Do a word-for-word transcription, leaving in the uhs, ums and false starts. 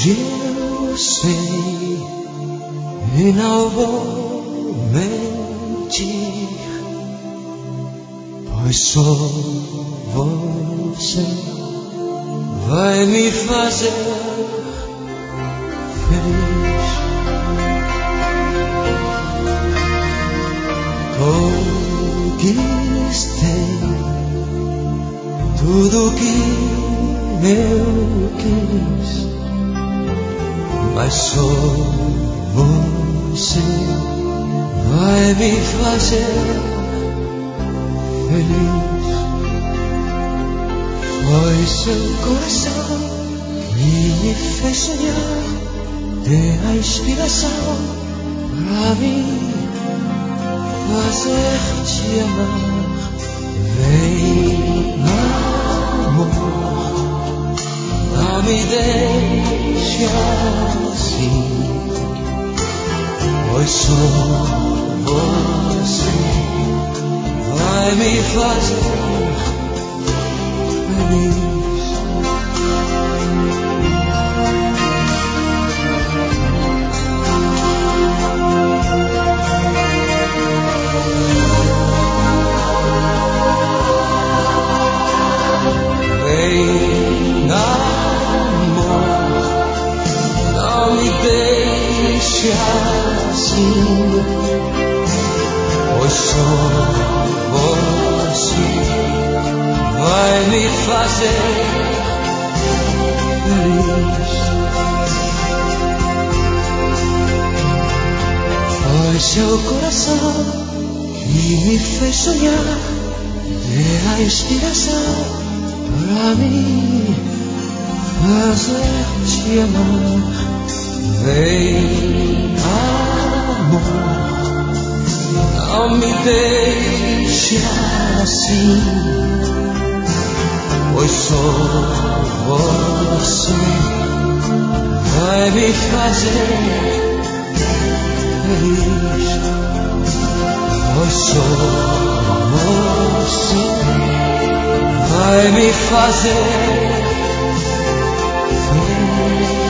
Eu sei e não vou mentir, pois só você vai me fazer feliz. Conquistei tudo que eu quis, mas só você vai me fazer feliz. Foi seu coração que me fez sonhar, dê a inspiração pra mim fazer te amar. Vem, amor, não me deixe assim, pois só você vai me fazer feliz. Vem, amor, não me deixe assim, pois só você vai me fazer feliz. Foi seu coração que me fez sonhar, dê a inspiração pra mim fazer te amar. Vem, amor, não me deixe assim, pois só você vai me fazer feliz. Pois só você vai me fazer feliz.